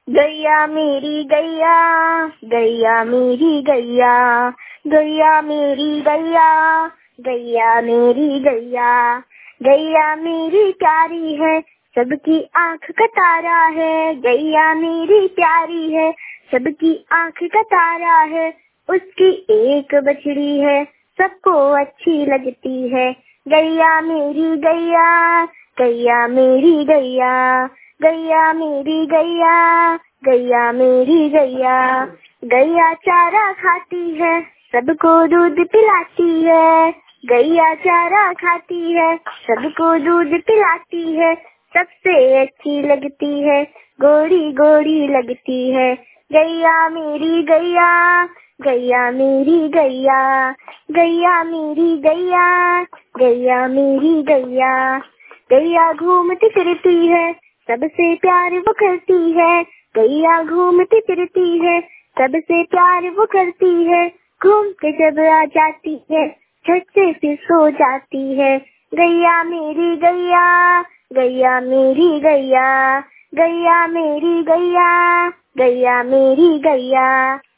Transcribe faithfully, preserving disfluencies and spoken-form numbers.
गैया मेरी गैया, गैया मेरी गैया, गैया मेरी गैया, गैया मेरी गैया। गैया मेरी प्यारी है, सबकी आँख का तारा है। गैया मेरी प्यारी है, सबकी आँख का तारा है। उसकी एक बछड़ी है, सबको अच्छी लगती है। गैया मेरी गैया, गैया मेरी गैया, गैया मेरी गैया, गैया मेरी गैया। गैया चारा खाती है, सबको दूध पिलाती है। गैया चारा खाती है, सबको दूध पिलाती है। सबसे अच्छी लगती है, गोरी गोरी लगती है। गैया मेरी गैया, गैया मेरी गैया, गैया मेरी गैया, गैया मेरी गैया। गैया घूमती फिरती है, सबसे प्यार वो करती है। गैया घूमती फिरती है, सबसे प्यार वो करती है। घूम के जब आ जाती है, झट से फिर सो जाती है। गैया मेरी गैया, गैया मेरी गैया, गैया मेरी गैया, गैया मेरी गैया।